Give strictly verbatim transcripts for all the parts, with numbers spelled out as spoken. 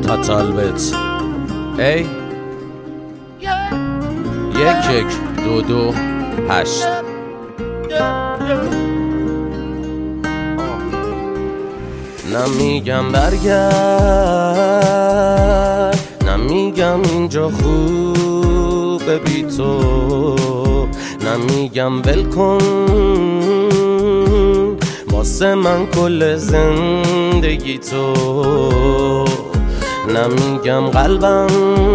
تا طالبت ای یک یک دو دو هشت. نمیگم برگرد، نمیگم اینجا خوبه بی تو، نمیگم ول کن واسه من کل زندگی تو، نمیگم قلبم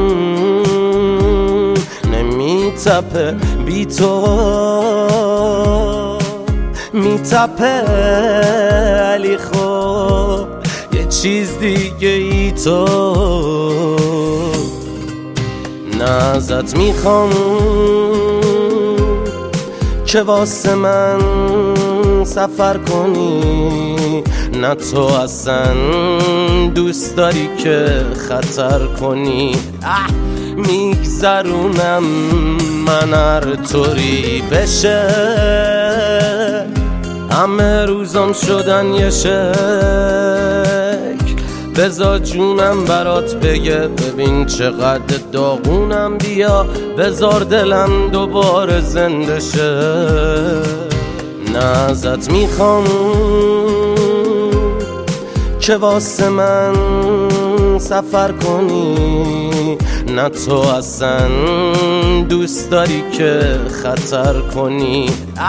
نمیتپه بی تو، میتپه علی خب یه چیز دیگه ای تو. نه ازت میخوام که واسه من سفر کنی، نه تو اصلا دوست داری که خطر کنی. میگذرونم من هر طوری بشه، همه روزام شدن یه شکل، بذار جونم برات بگه ببین چقدر داغونم، بیا بذار دلم دوباره زنده شه. نه ازت میخوام که واسه من سفر کنی، نه تو اصلا دوست داری که خطر کنی.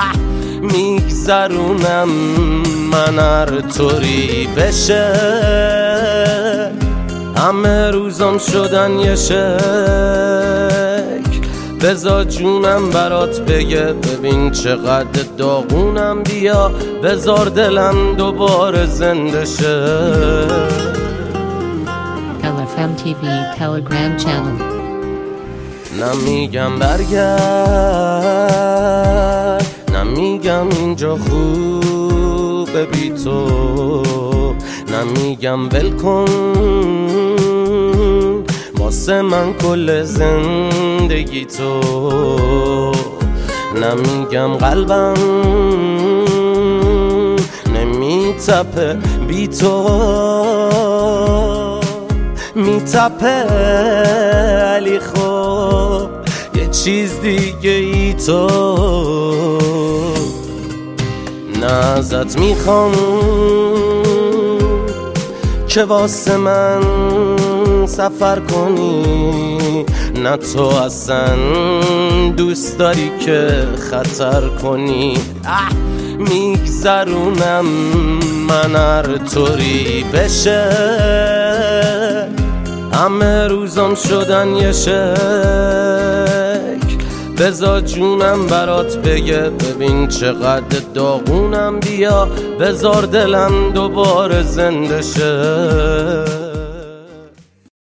میگذرونم من هر طوری بشه، همه روزام شدن یه شکل، بذار جونم برات بگه ببین چقدر داغونم، بیا بذار دلم دوباره زنده شه. L F M T V Telegram channel. نمیگم برگرد، نمیگم اینجا خوبه بی تو، نمیگم ول کن واسه من کل زندگی تو، نمیگم قلبم نمیتپه بی تو، میتپه علی خب یه چیز دیگه ای تو. نه ازت میخوام که واسه من سفر کنی، نه تو اصلا دوست داری که خطر کنی. میگذرونم من هر طوری بشه، همه روزام شدن یه شکل، بذار جونم برات بگه ببین چقدر داغونم، بیا بذار دلم دوباره زنده شه.